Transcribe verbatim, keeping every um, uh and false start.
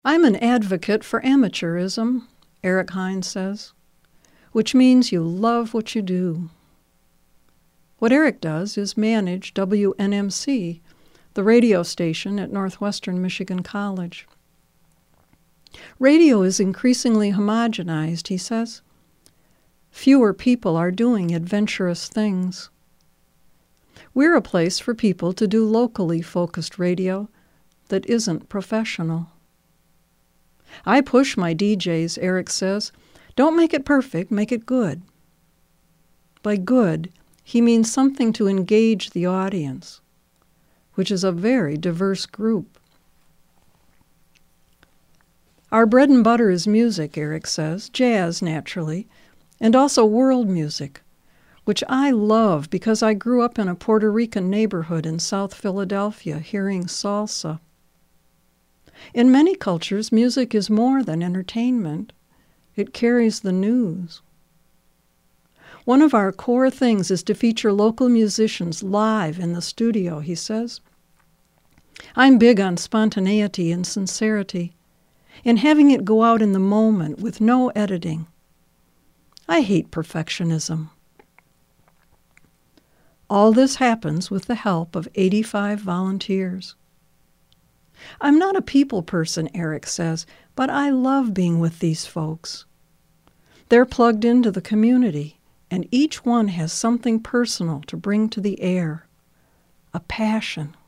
I'm an advocate for amateurism, Eric Hines says, which means you love what you do. What Eric does is manage W N M C, the radio station at Northwestern Michigan College. Radio is increasingly homogenized, he says. Fewer people are doing adventurous things. We're a place for people to do locally focused radio that isn't professional. I push my D Js, Eric says. Don't make it perfect, make it good. By good, he means something to engage the audience, which is a very diverse group. Our bread and butter is music, Eric says, jazz, naturally, and also world music, which I love because I grew up in a Puerto Rican neighborhood in South Philadelphia hearing salsa. In many cultures, music is more than entertainment. It carries the news. One of our core things is to feature local musicians live in the studio, he says. I'm big on spontaneity and sincerity, in having it go out in the moment with no editing. I hate perfectionism. All this happens with the help of eighty-five volunteers. I'm not a people person, Eric says, but I love being with these folks. They're plugged into the community, and each one has something personal to bring to the air, a passion.